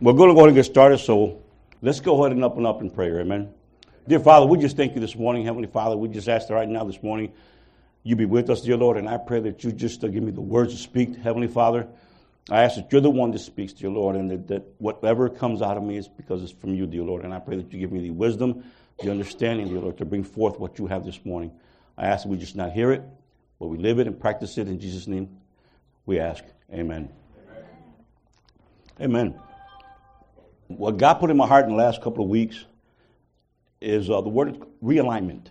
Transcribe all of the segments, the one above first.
We're going to go ahead and get started, so let's go ahead and up in prayer, amen. Dear Father, we just thank you this morning, Heavenly Father. We just ask that right now this morning you be with us, dear Lord, and I pray that you just give me the words to speak, Heavenly Father. I ask that you're the one that speaks, dear Lord, and that whatever comes out of me is because it's from you, dear Lord, and I pray that you give me the wisdom, the understanding, dear Lord, to bring forth what you have this morning. I ask that we just not hear it, but we live it and practice it. In Jesus' name we ask. Amen. Amen. What God put in my heart in the last couple of weeks is the word realignment.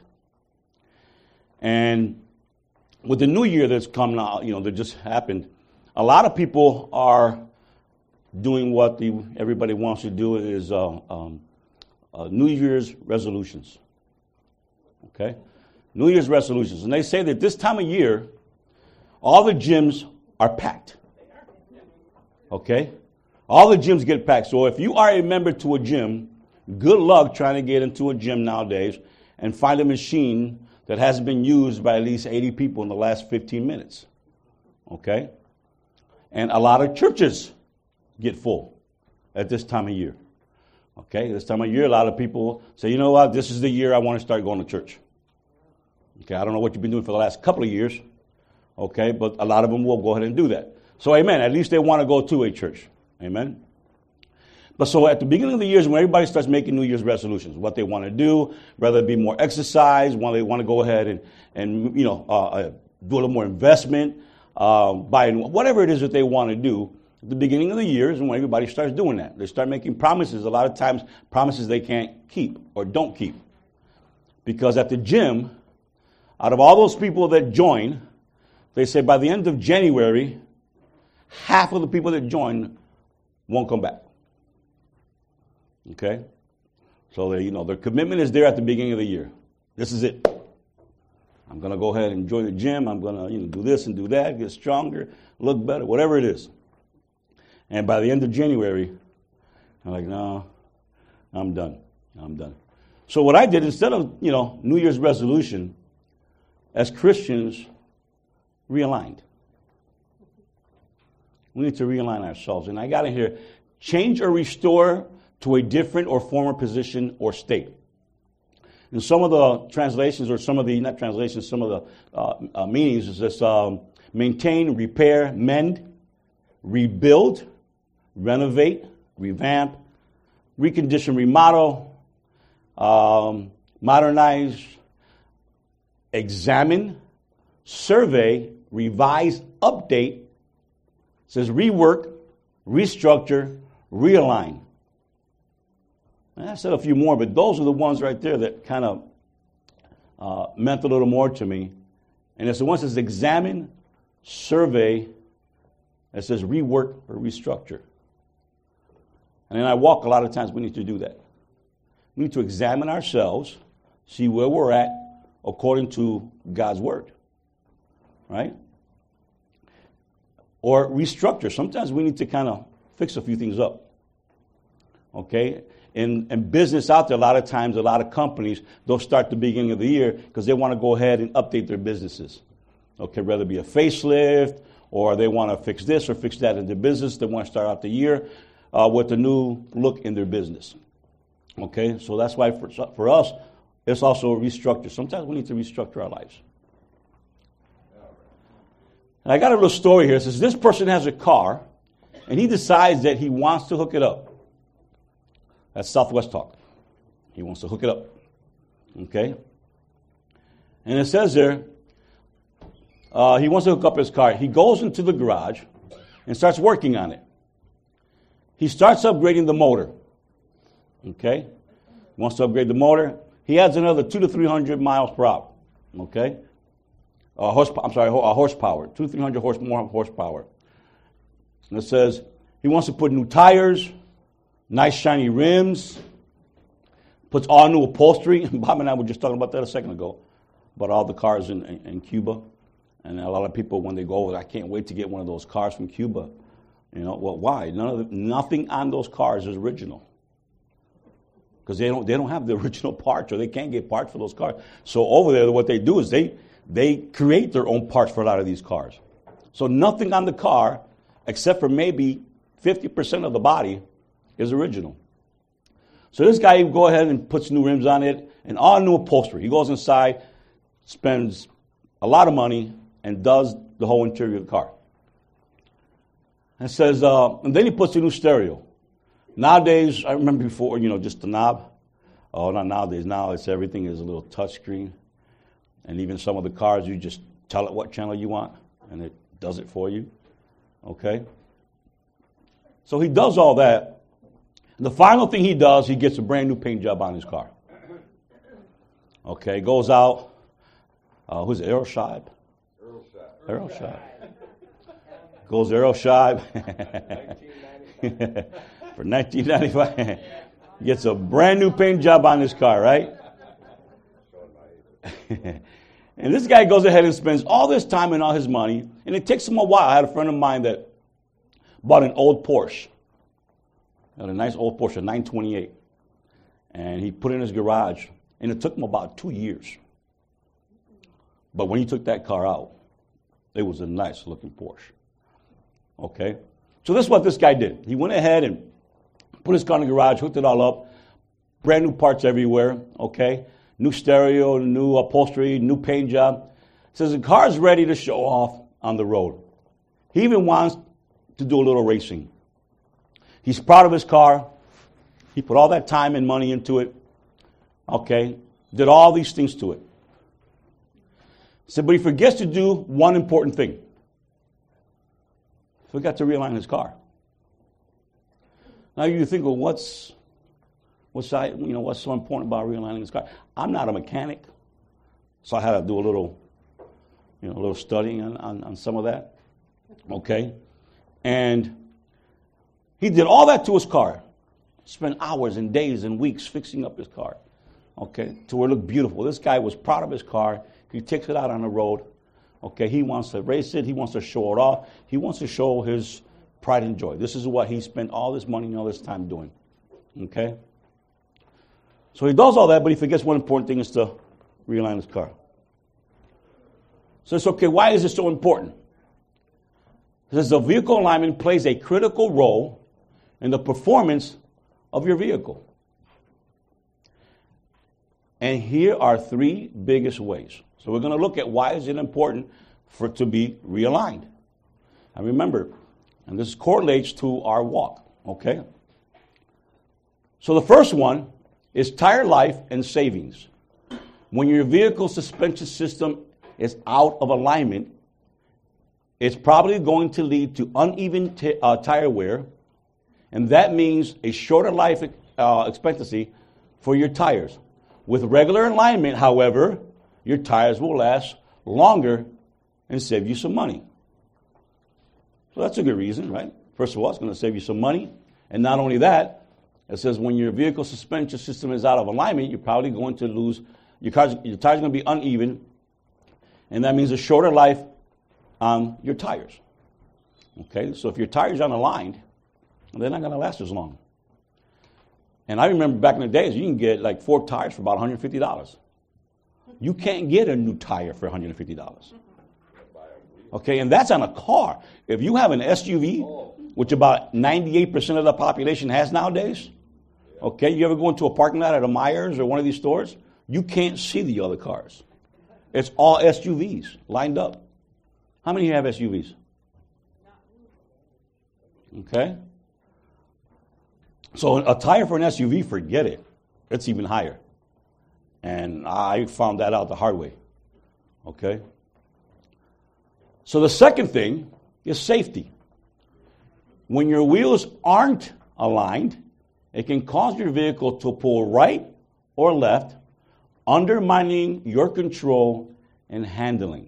And with the new year that's come now, that just happened, a lot of people are doing what everybody wants to do is New Year's resolutions. Okay? New Year's resolutions. And they say that this time of year, all the gyms are packed. Okay? All the gyms get packed. So if you are a member to a gym, good luck trying to get into a gym nowadays and find a machine that hasn't been used by at least 80 people in the last 15 minutes. Okay? And a lot of churches get full at this time of year. Okay? This time of year, a lot of people say, you know what, this is the year I want to start going to church. Okay? I don't know what you've been doing for the last couple of years. Okay? But a lot of them will go ahead and do that. So, amen. At least they want to go to a church. Amen. But so at the beginning of the years, when everybody starts making New Year's resolutions, what they want to do, whether it be more exercise, when they want to go ahead and do a little more investment, buy whatever it is that they want to do, at the beginning of the year is when everybody starts doing that. They start making promises, a lot of times promises they can't keep or don't keep. Because at the gym, out of all those people that join, they say by the end of January, half of the people that join won't come back. Okay? So their commitment is there at the beginning of the year. This is it. I'm going to go ahead and join the gym. I'm going to do this and do that, get stronger, look better, whatever it is. And by the end of January, I'm like, no, I'm done. So what I did, instead of, New Year's resolution, as Christians, realigned. We need to realign ourselves. And I got in here, change or restore to a different or former position or state. In some of the translations, or some of the meanings is this maintain, repair, mend, rebuild, renovate, revamp, recondition, remodel, modernize, examine, survey, revise, update. It says rework, restructure, realign. And I said a few more, but those are the ones right there that kind of meant a little more to me. And it's the one that says examine, survey, it says rework or restructure. And then I walk a lot of times, we need to do that. We need to examine ourselves, see where we're at according to God's word. Right? Or restructure. Sometimes we need to kind of fix a few things up. Okay? In business out there, a lot of times, a lot of companies, they'll start the beginning of the year because they want to go ahead and update their businesses. Okay, whether it be a facelift, or they want to fix this or fix that in their business. They want to start out the year with a new look in their business. Okay, so that's why for us, it's also a restructure. Sometimes we need to restructure our lives. And I got a little story here. It says this person has a car, and he decides that he wants to hook it up. That's Southwest talk. He wants to hook it up. Okay? And it says there, he wants to hook up his car. He goes into the garage and starts working on it. He starts upgrading the motor. Okay? He wants to upgrade the motor. He adds another 200 to 300 miles per hour. Okay? Horsepower, 200-300 more horsepower. And it says he wants to put new tires, nice shiny rims, puts all new upholstery. Bob and I were just talking about that a second ago, about all the cars in Cuba. And a lot of people, when they go over, I can't wait to get one of those cars from Cuba. Well, why? Nothing on those cars is original. Because they don't have the original parts, or they can't get parts for those cars. So over there, what they do is they create their own parts for a lot of these cars. So nothing on the car, except for maybe 50% of the body, is original. So this guy go ahead and puts new rims on it and all new upholstery. He goes inside, spends a lot of money, and does the whole interior of the car. And says, and then he puts a new stereo. Nowadays, I remember before, just the knob. Oh, not nowadays. Now everything is a little touch screen. And even some of the cars, you just tell it what channel you want, and it does it for you. Okay? So he does all that. The final thing he does, he gets a brand new paint job on his car. Okay, goes out. Who's it? Earl Scheib? Earl Scheib. Goes to Earl Scheib. For $19.95. Gets a brand new paint job on his car, right? And this guy goes ahead and spends all this time and all his money, and it takes him a while. I had a friend of mine that bought an old Porsche. A nice old Porsche, a 928. And he put it in his garage, and it took him about 2 years. But when he took that car out, it was a nice looking Porsche. Okay? So this is what this guy did. He went ahead and put his car in the garage, hooked it all up, brand new parts everywhere, okay? New stereo, new upholstery, new paint job. Says the car's ready to show off on the road. He even wants to do a little racing. He's proud of his car. He put all that time and money into it, okay? Did all these things to it. Said, but he forgets to do one important thing. Forgot to realign his car. Now you think, well, what's so important about realigning his car? I'm not a mechanic, so I had to do a little studying on some of that. Okay, and he did all that to his car. Spent hours and days and weeks fixing up his car. Okay, to where it looked beautiful. This guy was proud of his car. He takes it out on the road. Okay, he wants to race it. He wants to show it off. He wants to show his pride and joy. This is what he spent all this money and all this time doing. Okay? So he does all that, but he forgets one important thing is to realign his car. So it's okay, why is this so important? It says the vehicle alignment plays a critical role in the performance of your vehicle. And here are three biggest ways. So we're going to look at why is it important for it to be realigned. And remember, and this correlates to our walk, okay? So the first one is tire life and savings. When your vehicle suspension system is out of alignment, it's probably going to lead to uneven tire wear, and that means a shorter life expectancy for your tires. With regular alignment, however, your tires will last longer and save you some money. So that's a good reason, right? First of all, it's going to save you some money. And not only that, it says when your vehicle suspension system is out of alignment, you're probably going to lose, your tires are going to be uneven, and that means a shorter life on your tires. Okay, so if your tires aren't aligned, they're not going to last as long. And I remember back in the days, you can get like 4 tires for about $150. You can't get a new tire for $150. Okay, and that's on a car. If you have an SUV, which about 98% of the population has nowadays, okay, you ever go into a parking lot at a Myers or one of these stores, you can't see the other cars. It's all SUVs lined up. How many have SUVs? Okay. So a tire for an SUV, forget it. It's even higher. And I found that out the hard way. Okay. So the second thing is safety. When your wheels aren't aligned, it can cause your vehicle to pull right or left, undermining your control and handling.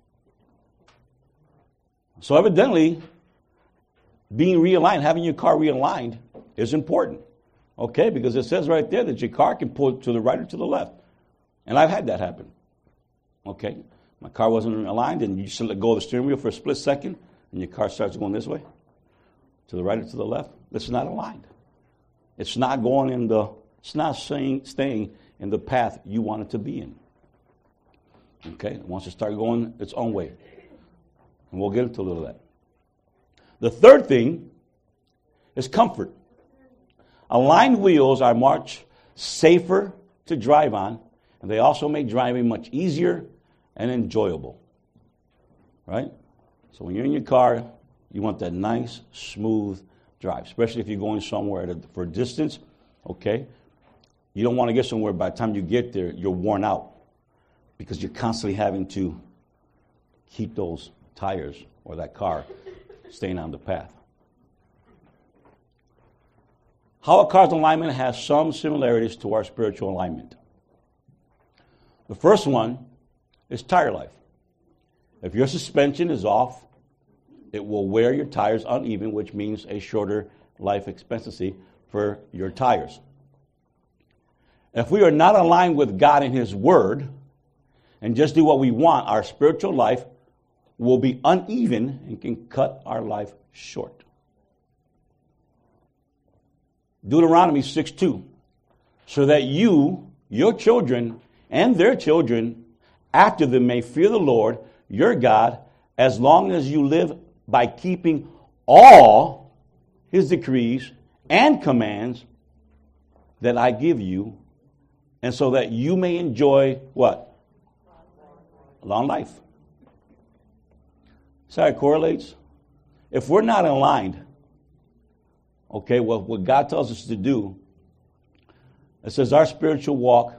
So evidently, being realigned, having your car realigned is important. Okay, because it says right there that your car can pull to the right or to the left. And I've had that happen. Okay, my car wasn't aligned, and you just let go of the steering wheel for a split second, and your car starts going this way, to the right or to the left. It's not aligned. It's not going in the, it's not staying in the path you want it to be in. Okay, it wants to start going its own way. And we'll get into a little of that. The third thing is comfort. Aligned wheels are much safer to drive on, and they also make driving much easier and enjoyable. Right? So when you're in your car, you want that nice, smooth drive, especially if you're going somewhere for a distance, okay? You don't want to get somewhere by the time you get there, you're worn out because you're constantly having to keep those tires or that car staying on the path. How a car's alignment has some similarities to our spiritual alignment. The first one is tire life. If your suspension is off, it will wear your tires uneven, which means a shorter life expectancy for your tires. If we are not aligned with God and His Word and just do what we want, our spiritual life will be uneven and can cut our life short. Deuteronomy 6:2, so that you, your children, and their children after them may fear the Lord, your God, as long as you live by keeping all His decrees and commands that I give you, and so that you may enjoy what? Long life. See how it correlates? If we're not aligned, okay, well, what God tells us to do, it says our spiritual walk,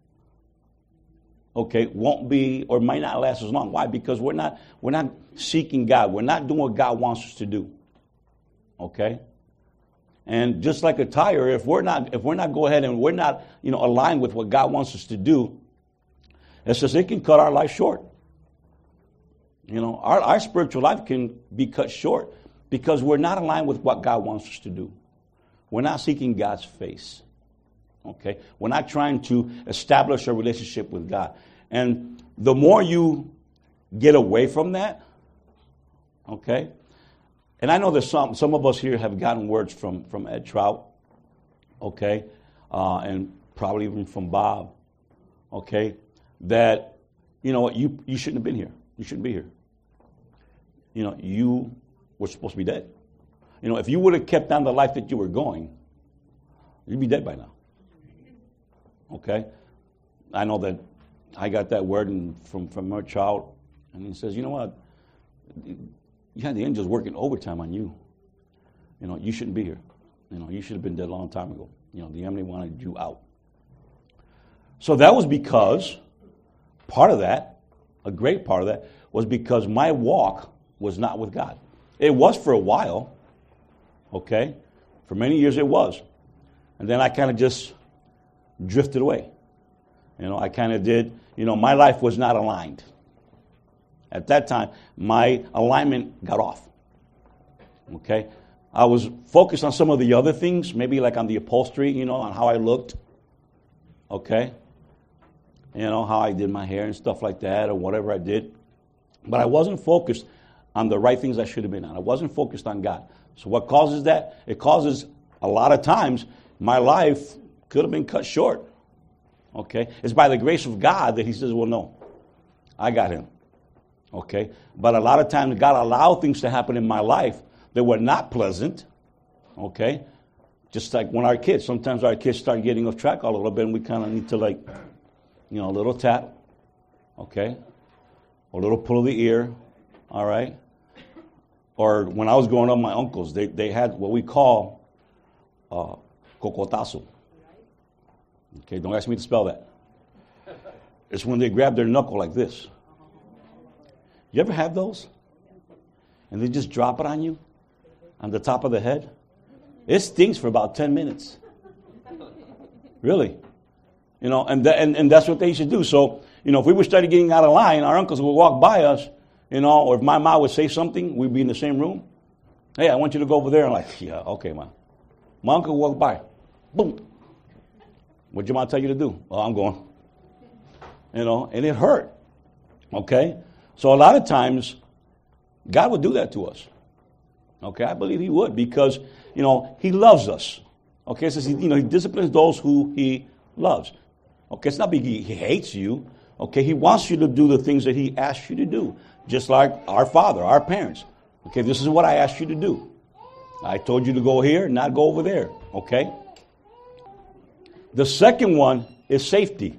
okay, won't be or might not last as long. Why? Because we're not seeking God. We're not doing what God wants us to do. Okay? And just like a tire, if we're not go ahead and we're not, aligned with what God wants us to do, it says it can cut our life short. Our spiritual life can be cut short because we're not aligned with what God wants us to do. We're not seeking God's face. Okay? We're not trying to establish a relationship with God. And the more you get away from that, okay? And I know that some of us here have gotten words from Ed Trout, okay? And probably even from Bob, okay? That, you shouldn't have been here. You shouldn't be here. You were supposed to be dead. If you would have kept on the life that you were going, you'd be dead by now. Okay? I know that I got that word from our child, and he says, you know what? You had the angels working overtime on you. You shouldn't be here. You should have been dead a long time ago. The enemy wanted you out. So that was because part of that, a great part of that, was because my walk was not with God. It was for a while, okay? For many years it was. And then I kind of just drifted away. I kind of did, my life was not aligned. At that time, my alignment got off. Okay? I was focused on some of the other things, maybe like on the upholstery, on how I looked. Okay? How I did my hair and stuff like that or whatever I did. But I wasn't focused on the right things I should have been on. I wasn't focused on God. So what causes that? It causes a lot of times my life could have been cut short. Okay? It's by the grace of God that He says, well, no, I got Him. Okay? But a lot of times God allowed things to happen in my life that were not pleasant. Okay? Just like when sometimes our kids start getting off track a little bit and we kind of need to a little tap. Okay? A little pull of the ear. All right? Or when I was growing up, my uncles, they had what we call cocotazo. Okay, don't ask me to spell that. It's when they grab their knuckle like this. You ever have those? And they just drop it on you? On the top of the head? It stings for about 10 minutes. Really. And that's what they used to do. So, if we were started getting out of line, our uncles would walk by us, or if my mom would say something, we'd be in the same room. Hey, I want you to go over there. I'm like, yeah, okay, Mom. My uncle would walk by. Boom. What'd your mom tell you to do? Oh, I'm going. And it hurt. Okay? So a lot of times, God would do that to us. Okay? I believe He would because, He loves us. Okay? It says, He disciplines those who He loves. Okay? It's not because He hates you. Okay? He wants you to do the things that He asks you to do. Just like our father, our parents. Okay? This is what I asked you to do. I told you to go here, not go over there. Okay? The second one is safety.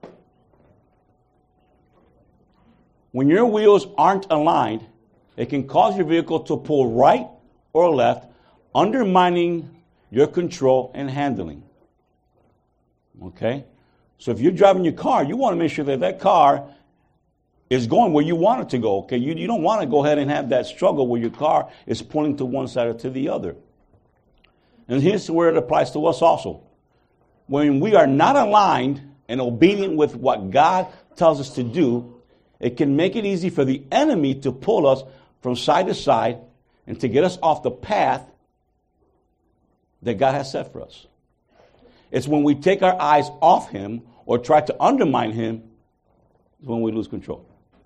When your wheels aren't aligned, it can cause your vehicle to pull right or left, undermining your control and handling. Okay? So if you're driving your car, you want to make sure that that car is going where you want it to go. Okay? You don't want to go ahead and have that struggle where your car is pulling to one side or to the other. And here's where it applies to us also. When we are not aligned and obedient with what God tells us to do, it can make it easy for the enemy to pull us from side to side and to get us off the path that God has set for us. It's when we take our eyes off him or try to undermine him when we lose control.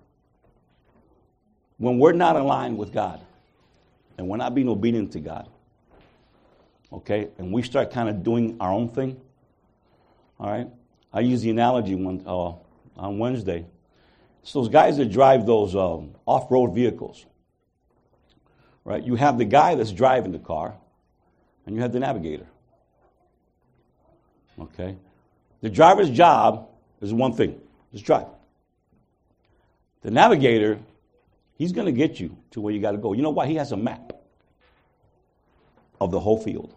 When we're not aligned with God and we're not being obedient to God, okay, and we start kind of doing our own thing, all right? I use the analogy on Wednesday. It's those guys that drive those off-road vehicles, right? You have the guy that's driving the car, and you have the navigator, okay? The driver's job is one thing, just drive. The navigator, he's going to get you to where you got to go. You know why? He has a map of the whole field,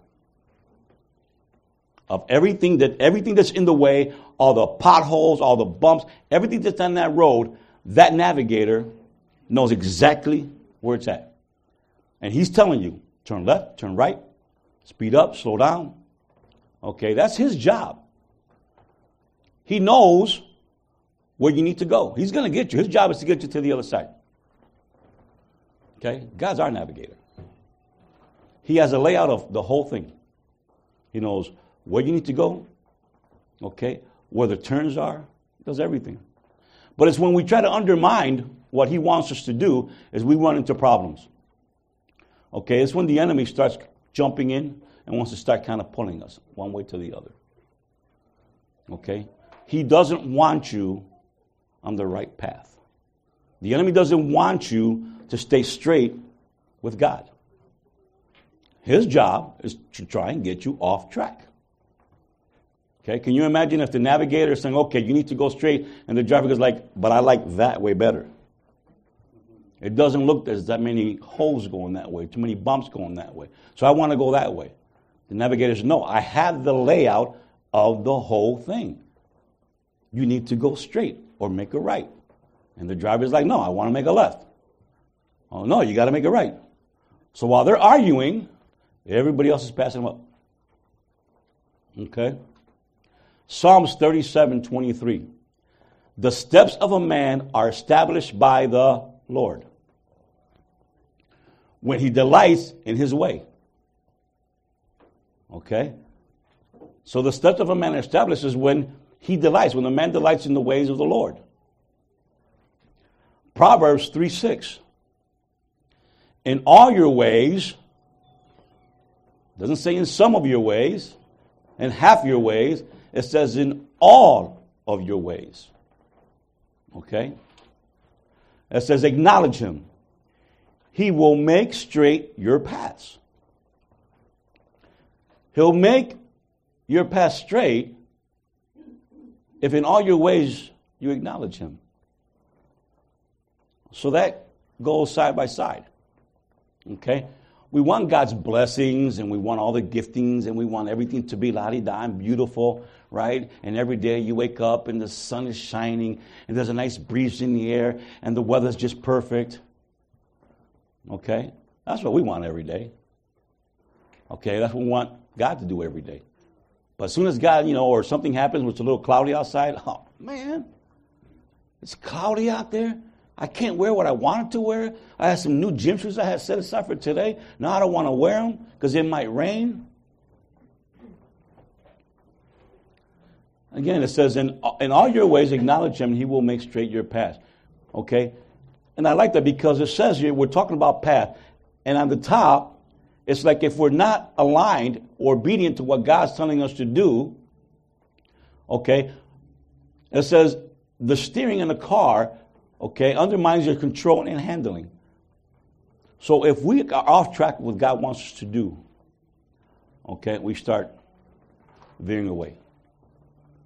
of everything that's in the way, all the potholes, all the bumps, everything that's on that road. That navigator knows exactly where it's at. And he's telling you, turn left, turn right, speed up, slow down. Okay, that's his job. He knows where you need to go. He's going to get you. His job is to get you to the other side. Okay, God's our navigator. He has a layout of the whole thing. He knows where you need to go, okay, where the turns are, does everything. But it's when we try to undermine what he wants us to do is we run into problems. Okay, it's when the enemy starts jumping in and wants to start kind of pulling us one way to the other. Okay, he doesn't want you on the right path. The enemy doesn't want you to stay straight with God. His job is to try and get you off track. Okay, can you imagine if the navigator is saying, okay, you need to go straight, and the driver goes like, but I like that way better. It doesn't look there's that many holes going that way, too many bumps going that way. So I want to go that way. The navigator says, no, I have the layout of the whole thing. You need to go straight or make a right. And the driver's like, no, I want to make a left. Oh, no, you got to make a right. So while they're arguing, everybody else is passing them up. Okay? Psalms 37:23. The steps of a man are established by the Lord when he delights in his way. Okay? So the steps of a man are established is when he delights, when the man delights in the ways of the Lord. Proverbs 3:6. In all your ways, doesn't say in some of your ways, in half your ways, it says in all of your ways. Okay? It says acknowledge him. He will make straight your paths. He'll make your path straight if in all your ways you acknowledge him. So that goes side by side. Okay? We want God's blessings, and we want all the giftings, and we want everything to be la-di-da and beautiful, right? And every day you wake up and the sun is shining, and there's a nice breeze in the air, and the weather's just perfect. Okay? That's what we want every day. Okay? That's what we want God to do every day. But as soon as God, or something happens where it's a little cloudy outside, oh, man, it's cloudy out there. I can't wear what I wanted to wear. I had some new gym shoes I had set aside for today. Now I don't want to wear them because it might rain. Again, it says, in all your ways acknowledge him, and he will make straight your path. Okay? And I like that because it says here, we're talking about path. And on the top, it's like if we're not aligned or obedient to what God's telling us to do, okay, it says the steering in the car, okay, undermines your control and handling. So if we are off track with what God wants us to do, okay, we start veering away.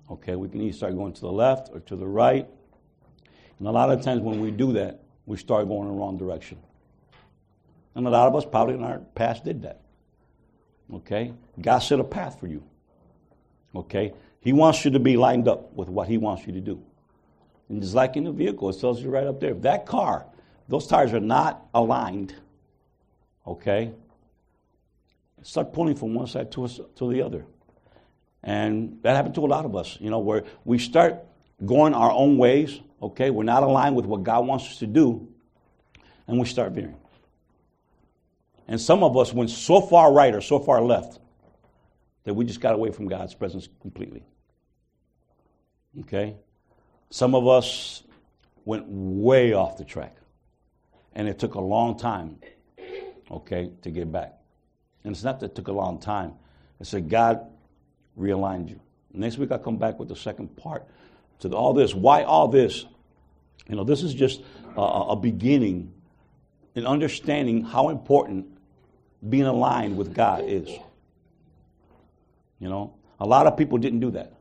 Okay, we can either start going to the left or to the right. And a lot of times when we do that, we start going in the wrong direction. And a lot of us probably in our past did that. Okay? God set a path for you. Okay? He wants you to be lined up with what he wants you to do. And just like in the vehicle, it tells you right up there, if that car, those tires are not aligned, okay, start pulling from one side to the other. And that happened to a lot of us, where we start going our own ways, okay, we're not aligned with what God wants us to do, and we start veering. And some of us went so far right or so far left that we just got away from God's presence completely. Okay? Some of us went way off the track. And it took a long time, okay, to get back. And it's not that it took a long time. It's that God realigned you. Next week I'll come back with the second part to all this. Why all this? This is just a beginning in understanding how important being aligned with God is. A lot of people didn't do that.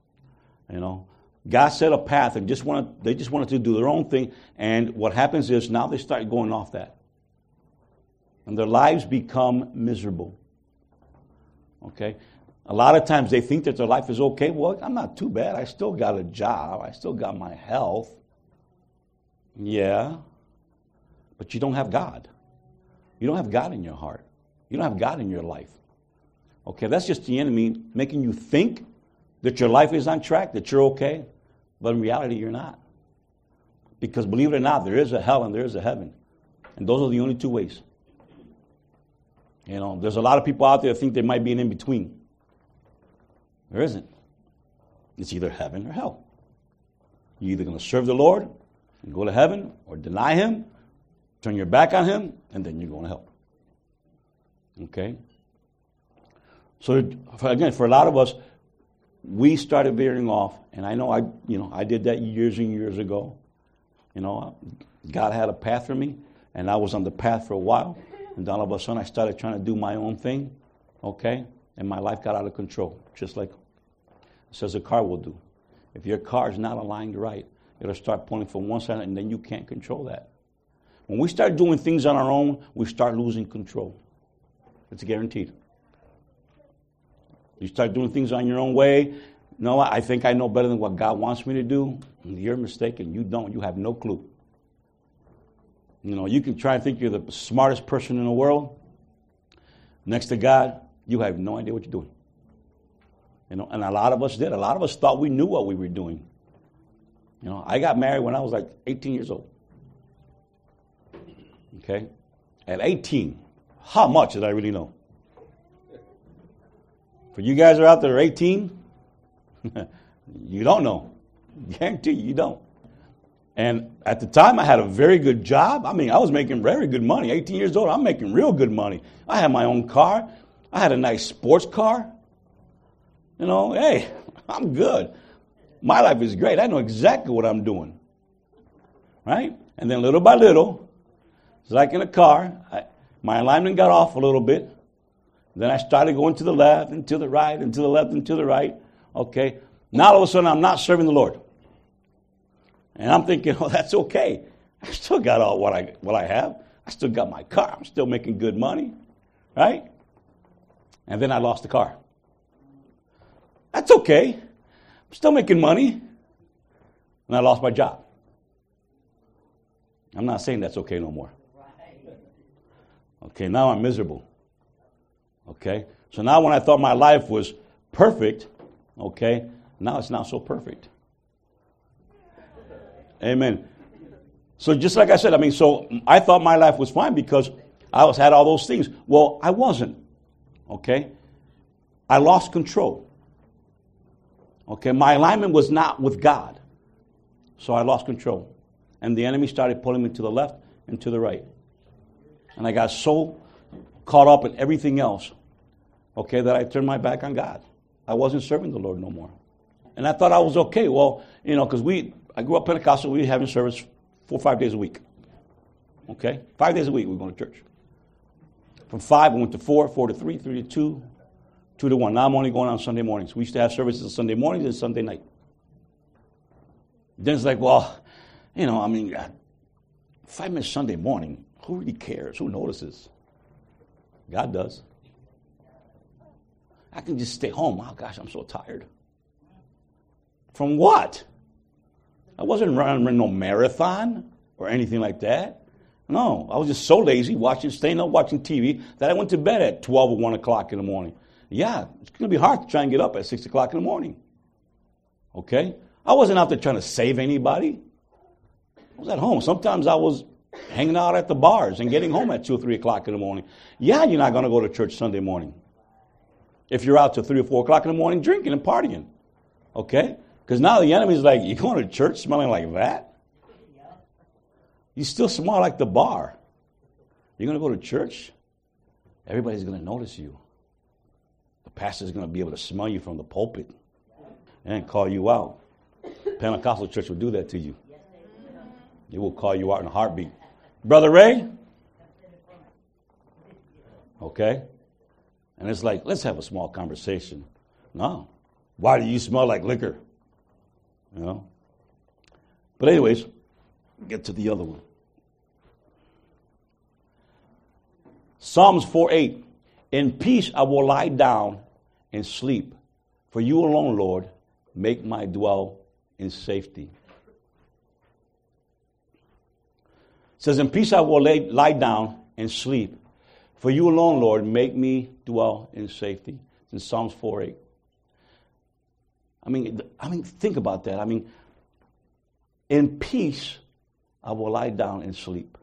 God set a path and they just wanted to do their own thing. And what happens is now they start going off that. And their lives become miserable. Okay? A lot of times they think that their life is okay. Well, I'm not too bad. I still got a job. I still got my health. Yeah. But you don't have God. You don't have God in your heart. You don't have God in your life. Okay, that's just the enemy making you think that your life is on track, that you're okay. But in reality, you're not. Because believe it or not, there is a hell and there is a heaven. And those are the only two ways. There's a lot of people out there that think there might be an in-between. There isn't. It's either heaven or hell. You're either going to serve the Lord and go to heaven, or deny him, turn your back on him, and then you're going to hell. Okay? So, for a lot of us, we started veering off, and I know I did that years and years ago. God had a path for me, and I was on the path for a while, and all of a sudden I started trying to do my own thing, okay? And my life got out of control, just like it says a car will do. If your car is not aligned right, it'll start pulling from one side, and then you can't control that. When we start doing things on our own, we start losing control. It's guaranteed. You start doing things on your own way. No, I think I know better than what God wants me to do. You're mistaken. You don't. You have no clue. You can try and think you're the smartest person in the world. Next to God, you have no idea what you're doing. And a lot of us did. A lot of us thought we knew what we were doing. I got married when I was like 18 years old. Okay? At 18, how much did I really know? For you guys who are out there 18, you don't know. Guarantee you don't. And at the time, I had a very good job. I was making very good money. 18 years old, I'm making real good money. I had my own car. I had a nice sports car. Hey, I'm good. My life is great. I know exactly what I'm doing. Right? And then little by little, it's like in a car, my alignment got off a little bit. Then I started going to the left and to the right and to the left and to the right. Okay. Now all of a sudden I'm not serving the Lord. And I'm thinking, that's okay. I still got all what I have. I still got my car. I'm still making good money. Right? And then I lost the car. That's okay. I'm still making money. And I lost my job. I'm not saying that's okay no more. Okay, now I'm miserable. Okay, so now when I thought my life was perfect, okay, now it's not so perfect. Amen. So just like I said, so I thought my life was fine because I had all those things. Well, I wasn't. Okay, I lost control. Okay, my alignment was not with God, so I lost control, and the enemy started pulling me to the left and to the right, and I got so caught up in everything else, okay, that I turned my back on God. I wasn't serving the Lord no more. And I thought I was okay. Well, because I grew up Pentecostal, we were having service 4 or 5 days a week. Okay? 5 days a week we were going to church. From 5, we went to 4, 4 to 3, 3 to 2, 2 to 1. Now I'm only going on Sunday mornings. We used to have services on Sunday mornings and Sunday night. Then it's like, well, if I miss Sunday morning, who really cares? Who notices? God does. I can just stay home. Oh, gosh, I'm so tired. From what? I wasn't running no marathon or anything like that. No, I was just so lazy staying up watching TV that I went to bed at 12 or 1 o'clock in the morning. Yeah, it's going to be hard to try and get up at 6 o'clock in the morning. Okay? I wasn't out there trying to save anybody. I was at home. Sometimes I was hanging out at the bars and getting home at 2 or 3 o'clock in the morning. Yeah, you're not going to go to church Sunday morning. If you're out till 3 or 4 o'clock in the morning drinking and partying. Okay? Because now the enemy's like, you going to church smelling like that? You still smell like the bar. You're going to go to church? Everybody's going to notice you. The pastor's going to be able to smell you from the pulpit and call you out. Pentecostal church will do that to you. It will call you out in a heartbeat. Brother Ray? Okay? And it's like, let's have a small conversation. No. Why do you smell like liquor? But anyways, get to the other one. Psalms 4:8. In peace I will lie down and sleep. For you alone, Lord, make my dwell in safety. It says, in peace I will lie down and sleep. For you alone, Lord, make me dwell in safety. It's in Psalms 4:8. Think about that. In peace I will lie down and sleep.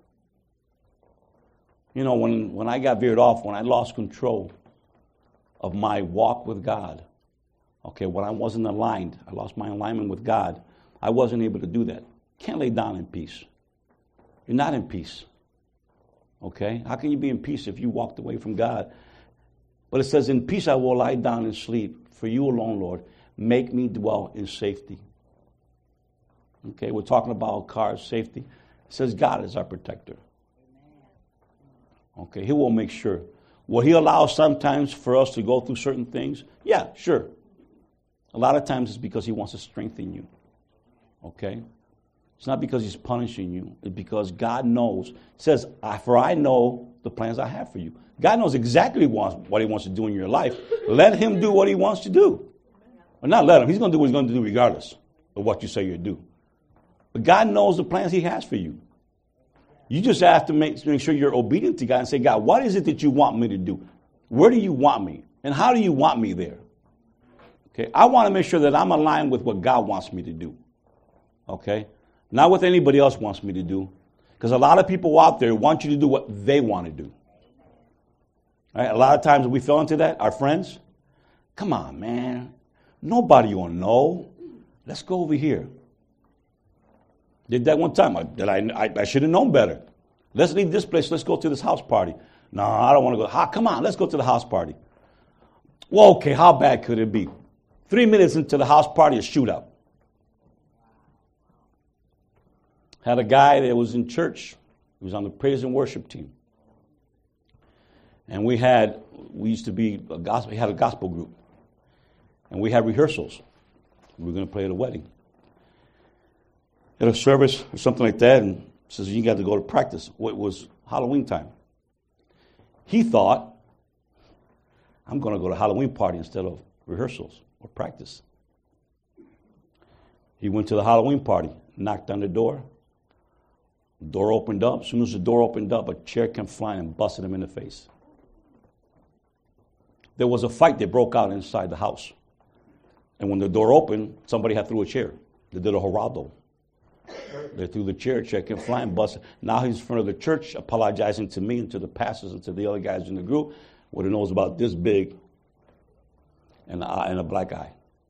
When I got veered off, when I lost control of my walk with God, okay, when I wasn't aligned, I lost my alignment with God, I wasn't able to do that. Can't lay down in peace. You're not in peace. Okay? How can you be in peace if you walked away from God? But it says, in peace I will lie down and sleep. For you alone, Lord, make me dwell in safety. Okay, we're talking about car safety. It says God is our protector. Okay, he will make sure. Will he allow sometimes for us to go through certain things? Yeah, sure. A lot of times it's because he wants to strengthen you. Okay? It's not because he's punishing you. It's because God knows. It says, for I know the plans I have for you. God knows exactly what he wants to do in your life. Let him do what he wants to do. Or not let him. He's going to do what he's going to do regardless of what you say you do. But God knows the plans he has for you. You just have to make sure you're obedient to God and say, God, what is it that you want me to do? Where do you want me? And how do you want me there? Okay, I want to make sure that I'm aligned with what God wants me to do. Okay? Not what anybody else wants me to do. Because a lot of people out there want you to do what they want to do. Right? A lot of times we fell into that, our friends. Come on, man. Nobody will know. Let's go over here. Did that one time. I should have known better. Let's leave this place. Let's go to this house party. No, I don't want to go. Come on, let's go to the house party. Well, okay, how bad could it be? 3 minutes into the house party, a shootout. Had a guy that was in church. He was on the praise and worship team. And we used to be we had a gospel group. And we had rehearsals. We were going to play at a wedding. At a service or something like that, and says, you got to go to practice. Well, it was Halloween time. He thought, I'm going to go to Halloween party instead of rehearsals or practice. He went to the Halloween party, knocked on the door. The door opened up. As soon as the door opened up, a chair came flying and busted him in the face. There was a fight that broke out inside the house. And when the door opened, somebody had threw a chair. They did a Geraldo. They threw the chair came flying, busted. Now he's in front of the church apologizing to me and to the pastors and to the other guys in the group with a nose about this big and a black eye.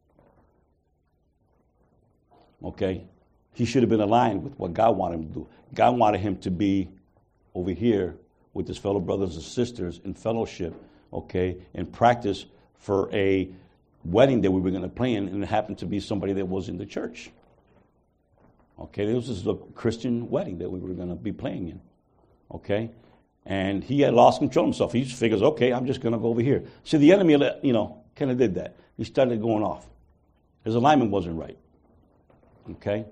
Okay? He should have been aligned with what God wanted him to do. God wanted him to be over here with his fellow brothers and sisters in fellowship, okay, in practice for a wedding that we were going to play in, and it happened to be somebody that was in the church. Okay, this was a Christian wedding that we were going to be playing in. Okay, And he had lost control of himself. He just figures, okay, I'm just going to go over here. So the enemy, kind of did that. He started going off. His alignment wasn't right. Okay?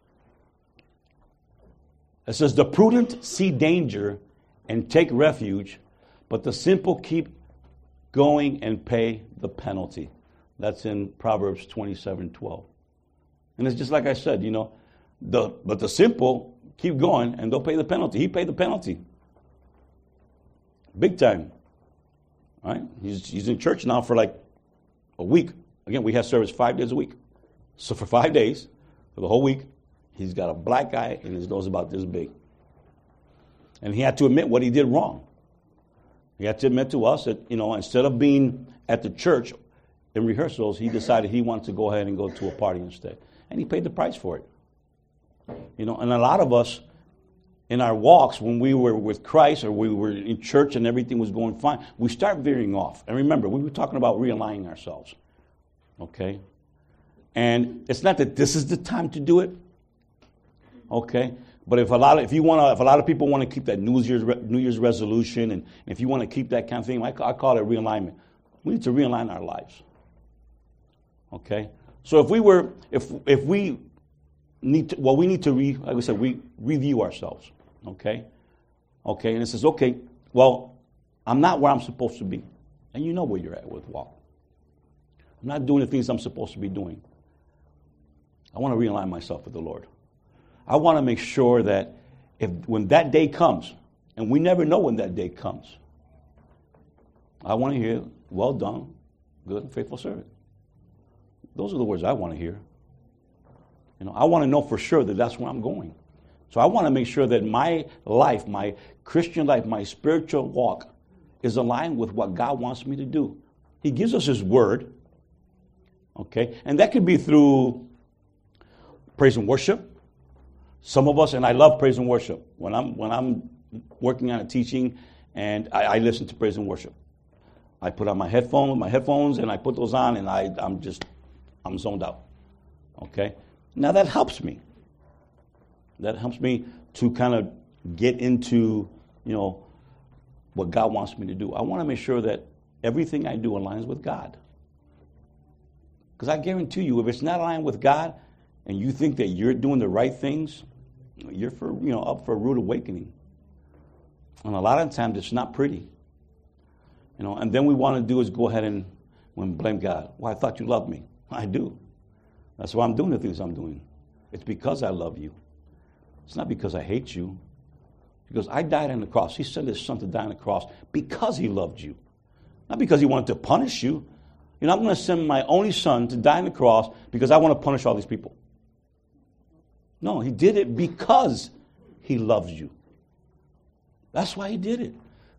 It says, the prudent see danger and take refuge, but the simple keep going and pay the penalty. That's in Proverbs 27:12. And it's just like I said, but the simple keep going and they'll pay the penalty. He paid the penalty. Big time. Right? He's in church now for like a week. Again, we have service 5 days a week. So for 5 days, for the whole week, he's got a black eye and his nose about this big. And he had to admit what he did wrong. He had to admit to us that, instead of being at the church in rehearsals, he decided he wanted to go ahead and go to a party instead. And he paid the price for it. And a lot of us, in our walks, when we were with Christ or we were in church and everything was going fine, we start veering off. And remember, we were talking about realigning ourselves. Okay? And it's not that this is the time to do it. Okay? But if a lot of people want to keep that New Year's resolution, and if you want to keep that kind of thing, I call it realignment. We need to realign our lives. Okay? So if we need to, we need to like I said, we review ourselves. Okay? Okay, and it says, okay, well, I'm not where I'm supposed to be. And you know where you're at with walk. I'm not doing the things I'm supposed to be doing. I want to realign myself with the Lord. I want to make sure that when that day comes, and we never know when that day comes, I want to hear, well done, good and faithful servant. Those are the words I want to hear. I want to know for sure that that's where I'm going. So I want to make sure that my life, my Christian life, my spiritual walk is aligned with what God wants me to do. He gives us His Word, okay? And that could be through praise and worship. Some of us, and I love praise and worship. When I'm working on a teaching, and I listen to praise and worship. I put on my headphones, and I put those on, and I'm zoned out. Okay? Now that helps me. That helps me to kind of get into, what God wants me to do. I want to make sure that everything I do aligns with God. Because I guarantee you, if it's not aligned with God, and you think that you're doing the right things, you're up for a rude awakening. And a lot of times it's not pretty. And then we want to do is go ahead and blame God. Well, I thought you loved me. I do. That's why I'm doing the things I'm doing. It's because I love you. It's not because I hate you. Because I died on the cross. He sent His Son to die on the cross because He loved you. Not because He wanted to punish you. I'm going to send my only Son to die on the cross because I want to punish all these people. No, He did it because He loves you. That's why He did it.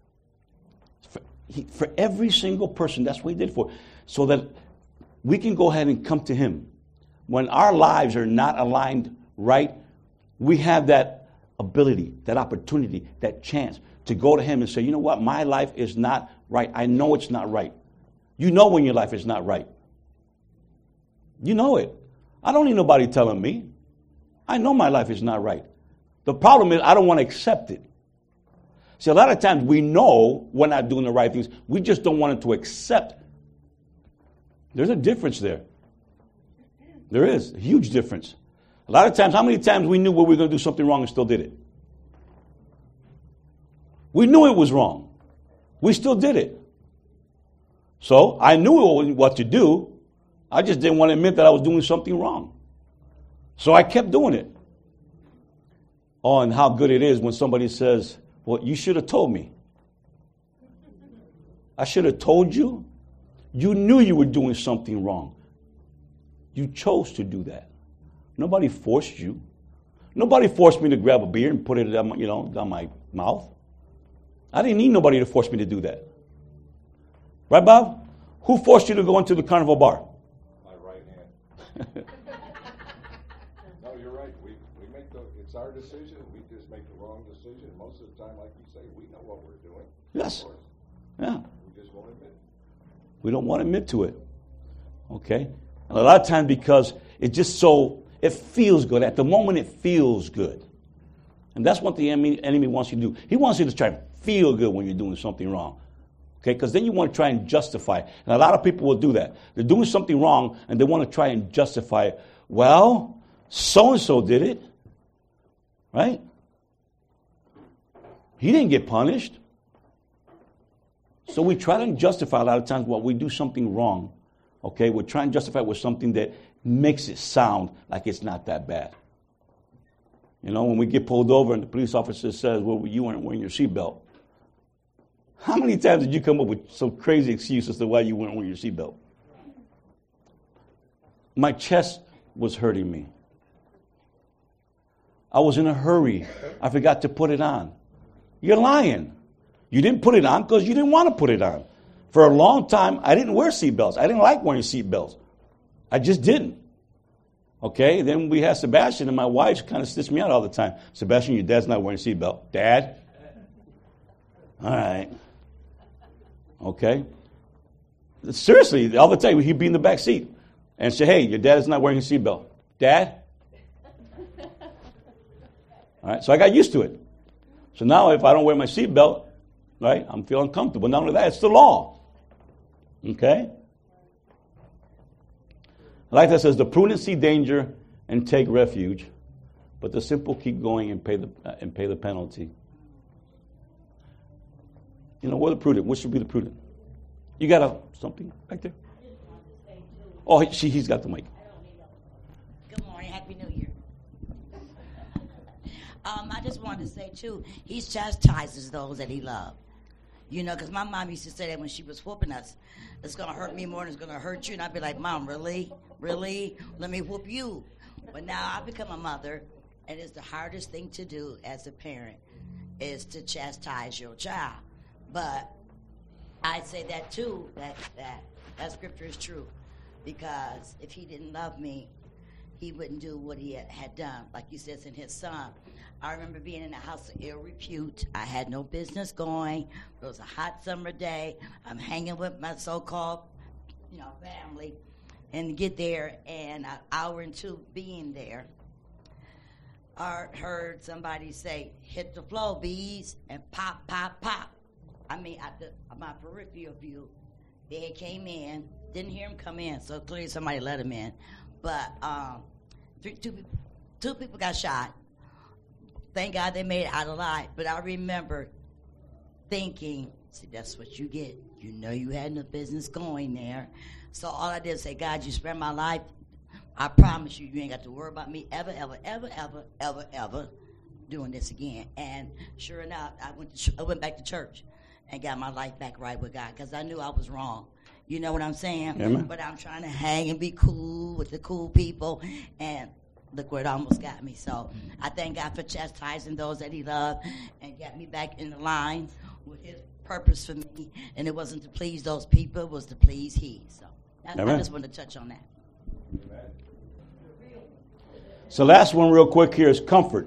For every single person, that's what He did it for. So that we can go ahead and come to Him. When our lives are not aligned right, we have that ability, that opportunity, that chance to go to Him and say, you know what, my life is not right. I know it's not right. You know when your life is not right. You know it. I don't need nobody telling me. I know my life is not right. The problem is I don't want to accept it. See, a lot of times we know we're not doing the right things. We just don't want it to accept. There's a difference there. There is a huge difference. A lot of times, how many times we knew we were going to do something wrong and still did it? We knew it was wrong. We still did it. So I knew what to do. I just didn't want to admit that I was doing something wrong. So I kept doing it. Oh, and how good it is when somebody says, well, you should have told me. I should have told you. You knew you were doing something wrong. You chose to do that. Nobody forced you. Nobody forced me to grab a beer and put it down my mouth. I didn't need nobody to force me to do that. Right, Bob? Who forced you to go into the carnival bar? My right hand. No, you're right. It's our decision. We just make the wrong decision. Most of the time, like you say, we know what we're doing. Yes. Yeah. We just won't admit it. We don't want to admit to it. Okay? And a lot of times because it feels good. At the moment, it feels good. And that's what the enemy wants you to do. He wants you to try to feel good when you're doing something wrong. Okay, because then you want to try and justify it. And a lot of people will do that. They're doing something wrong, and they want to try and justify it. Well, so-and-so did it. Right? He didn't get punished. So we try to justify a lot of times when we do something wrong. Okay, we're trying to justify it with something that makes it sound like it's not that bad. You know, when we get pulled over and the police officer says, well, you weren't wearing your seatbelt. How many times did you come up with some crazy excuse as to why you weren't wearing your seatbelt? My chest was hurting me. I was in a hurry. I forgot to put it on. You're lying. You didn't put it on because you didn't want to put it on. For a long time, I didn't wear seatbelts. I didn't like wearing seatbelts. I just didn't. Okay, then we had Sebastian, and my wife kind of stitched me out all the time. Sebastian, your dad's not wearing a seatbelt. Dad? All right. Okay. Seriously, all the time, he'd be in the back seat and say, hey, your dad is not wearing a seatbelt. Dad? All right, so I got used to it. So now if I don't wear my seatbelt, right, I'm feeling uncomfortable. Not only that, it's the law. Okay? Like that says, the prudent see danger and take refuge, but the simple keep going and pay the penalty. You know, we're the prudent. What should be the prudent? You got something back there? Oh, he's got the mic. Good morning. Happy New Year. I just wanted to say, too, he chastises those that he loves. You know, because my mom used to say that when she was whooping us, it's going to hurt me more than it's going to hurt you. And I'd be like, Mom, really? Really? Let me whoop you. But now I've become a mother, and it's the hardest thing to do as a parent is to chastise your child. But I'd say that, too, that scripture is true. Because if he didn't love me, he wouldn't do what he had done. Like you said, in his son. I remember being in a house of ill repute. I had no business going. It was a hot summer day. I'm hanging with my so-called, family. And get there, and an hour into being there, I heard somebody say, hit the floor, bees, and pop, pop, pop. I mean, my peripheral view, they came in. Didn't hear him come in, so clearly somebody let him in. But two people got shot. Thank God they made it out alive. But I remember thinking, see, that's what you get. You know you had no business going there. So all I did was say, God, you spared my life. I promise you, you ain't got to worry about me ever, ever, ever, ever, ever, ever doing this again. And sure enough, I went back to church and got my life back right with God because I knew I was wrong. You know what I'm saying? Amen. But I'm trying to hang and be cool with the cool people, and look where it almost got me. So I thank God for chastising those that he loved and got me back in the line with his purpose for me. And it wasn't to please those people, it was to please he. So I just wanted to touch on that. So last one real quick here is comfort.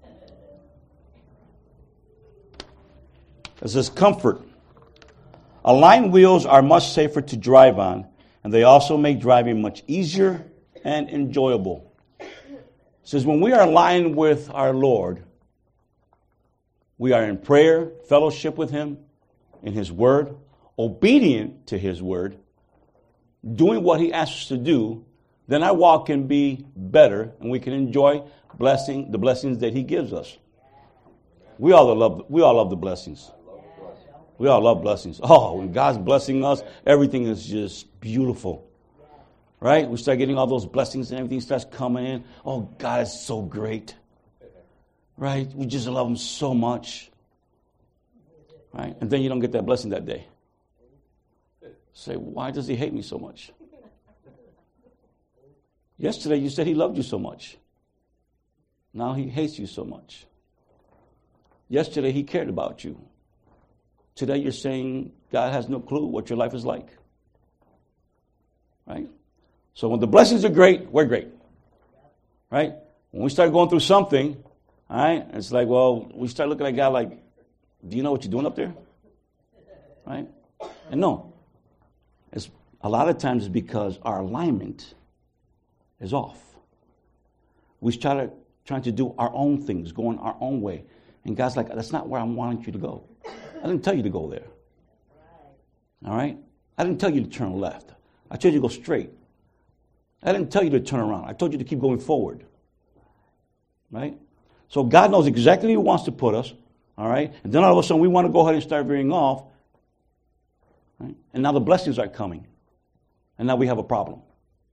It says comfort. Aligned wheels are much safer to drive on, and they also make driving much easier and enjoyable. It says when we are aligned with our Lord, we are in prayer, fellowship with him, in his word, obedient to his word, doing what he asks us to do, then our walk can be better and we can enjoy the blessings that he gives us. We all love the blessings. We all love blessings. Oh, when God's blessing us, everything is just beautiful. Right? We start getting all those blessings and everything starts coming in. Oh, God is so great. Right? We just love him so much. Right? And then you don't get that blessing that day. Say, why does he hate me so much? Yesterday you said he loved you so much. Now he hates you so much. Yesterday he cared about you. Today you're saying God has no clue what your life is like. Right? So when the blessings are great, we're great. Right? When we start going through something, all right, it's like, well, we start looking at God like, do you know what you're doing up there? Right? And no. It's a lot of times it's because our alignment is off. We try to trying to do our own things, going our own way. And God's like, that's not where I'm wanting you to go. I didn't tell you to go there. All right? I didn't tell you to turn left. I told you to go straight. I didn't tell you to turn around. I told you to keep going forward. Right? So God knows exactly where He wants to put us. All right? And then all of a sudden we want to go ahead and start veering off. Right? And now the blessings are coming. And now we have a problem.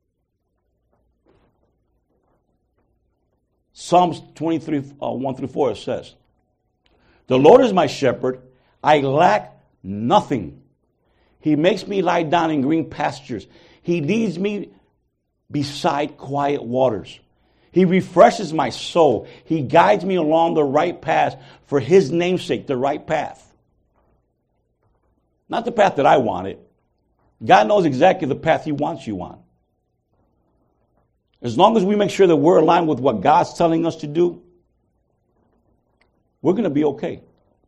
Psalms 23, 1 through 4 says, the Lord is my shepherd. I lack nothing. He makes me lie down in green pastures. He leads me beside quiet waters. He refreshes my soul. He guides me along the right path for His name's sake, the right path. Not the path that I wanted. God knows exactly the path He wants you on. As long as we make sure that we're aligned with what God's telling us to do, we're going to be okay.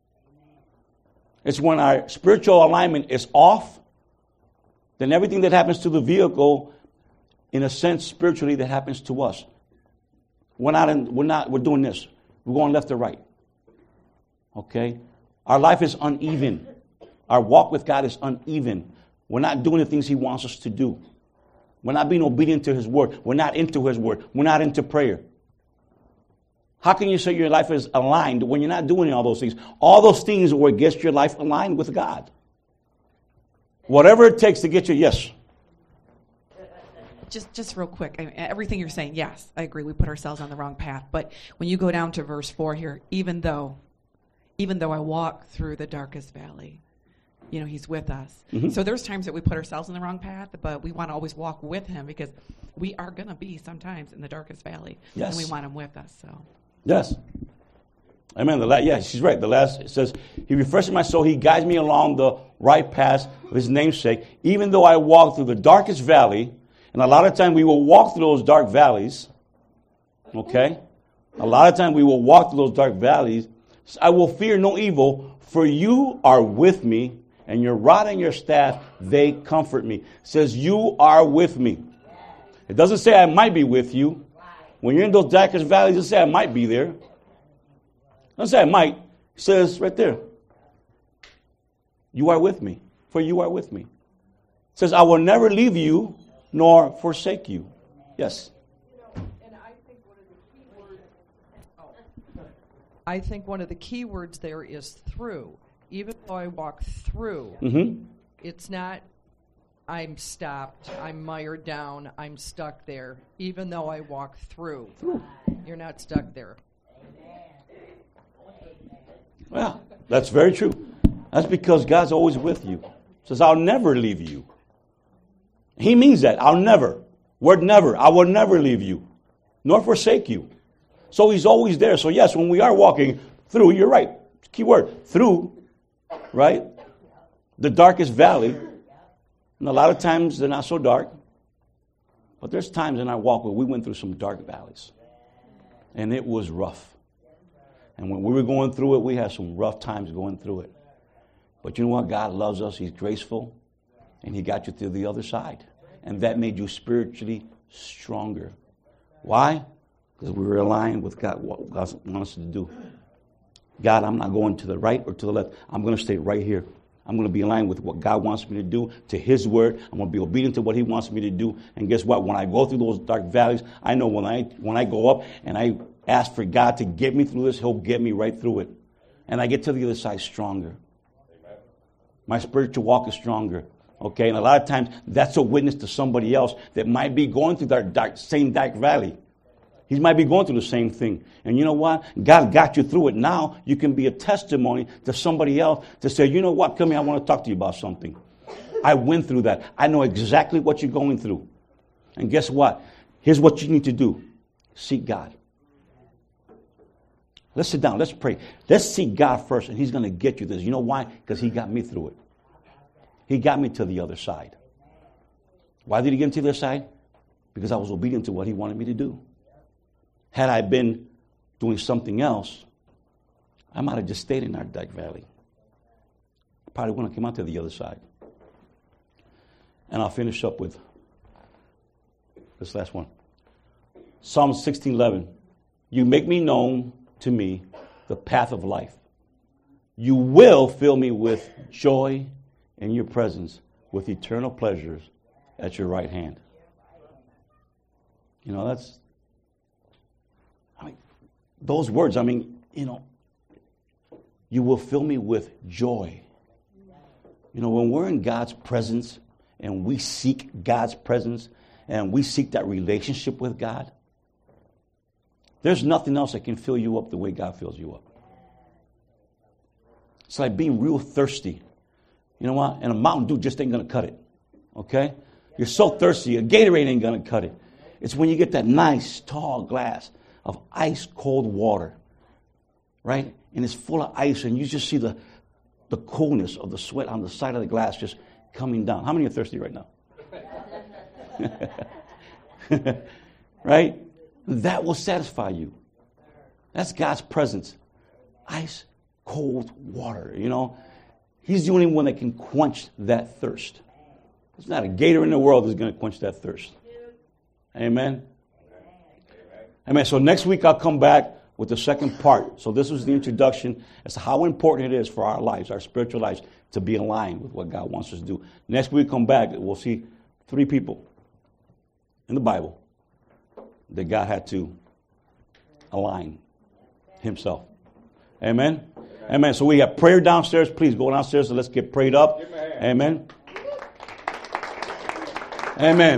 It's when our spiritual alignment is off, then everything that happens to the vehicle, in a sense, spiritually, that happens to us. We're doing this. We're going left or right. Okay? Our life is uneven. Our walk with God is uneven. We're not doing the things He wants us to do. We're not being obedient to His word. We're not into His word. We're not into prayer. How can you say your life is aligned when you're not doing all those things? All those things are what gets your life aligned with God. Whatever it takes to get you, yes. Just real quick, everything you're saying, yes, I agree. We put ourselves on the wrong path. But when you go down to verse 4 here, even though I walk through the darkest valley, He's with us. Mm-hmm. So there's times that we put ourselves on the wrong path, but we want to always walk with Him because we are going to be sometimes in the darkest valley. Yes. And we want Him with us. So. Yes. Amen. She's right. The last, it says, He refreshes my soul. He guides me along the right path of His name's sake. Even though I walk through the darkest valley, and a lot of times we will walk through those dark valleys, okay? A lot of times we will walk through those dark valleys. I will fear no evil, for You are with me, and Your rod and Your staff, they comfort me. It says, You are with me. It doesn't say I might be with you. When you're in those darkest valleys, it doesn't say I might be there. It doesn't say I might. It says right there, You are with me, for You are with me. It says, I will never leave you nor forsake you. Yes. And I think one of the key words there is through. Even though I walk through, It's not I'm stopped, I'm mired down, I'm stuck there. Even though I walk through, you're not stuck there. Well, that's very true. That's because God's always with you. Says, I'll never leave you. He means that. I'll never. Word never. I will never leave you, nor forsake you. So He's always there. So yes, when we are walking through, you're right. Key word, through, right? The darkest valley. And a lot of times they're not so dark. But there's times in our walk where we went through some dark valleys. And it was rough. And when we were going through it, we had some rough times going through it. But you know what? God loves us. He's graceful. And He got you through the other side. And that made you spiritually stronger. Why? Because we were aligned with God, what God wants us to do. God, I'm not going to the right or to the left. I'm going to stay right here. I'm going to be aligned with what God wants me to do, to His word. I'm going to be obedient to what He wants me to do. And guess what? When I go through those dark valleys, I know when I go up and I ask for God to get me through this, He'll get me right through it. And I get to the other side stronger. Amen. My spiritual walk is stronger. Okay, and a lot of times that's a witness to somebody else that might be going through that same dark valley. He might be going through the same thing. And you know what? God got you through it. Now you can be a testimony to somebody else to say, you know what? Come here, I want to talk to you about something. I went through that. I know exactly what you're going through. And guess what? Here's what you need to do. Seek God. Let's sit down. Let's pray. Let's seek God first, and He's going to get you this. You know why? Because He got me through it. He got me to the other side. Why did He get me to the other side? Because I was obedient to what He wanted me to do. Had I been doing something else, I might have just stayed in that dark valley. I probably wouldn't have come out to the other side. And I'll finish up with this last one. Psalm 16:11 You make me known to me the path of life. You will fill me with joy in your presence, with eternal pleasures at your right hand. You know, those words, you will fill me with joy. You know, when we're in God's presence and we seek God's presence and we seek that relationship with God, there's nothing else that can fill you up the way God fills you up. It's like being real thirsty. You know what? And a Mountain Dew just ain't going to cut it. Okay? You're so thirsty, a Gatorade ain't going to cut it. It's when you get that nice, tall glass of ice cold water, right? And it's full of ice, and you just see the coolness of the sweat on the side of the glass just coming down. How many are thirsty right now? Right? That will satisfy you. That's God's presence. Ice cold water, you know. He's the only one that can quench that thirst. There's not a gator in the world that's going to quench that thirst. Amen? Amen. So next week I'll come back with the second part. So this was the introduction as to how important it is for our lives, our spiritual lives, to be aligned with what God wants us to do. Next week come back, we'll see 3 people in the Bible that God had to align himself. Amen? Amen. So we have prayer downstairs. Please go downstairs and let's get prayed up. Amen. Amen.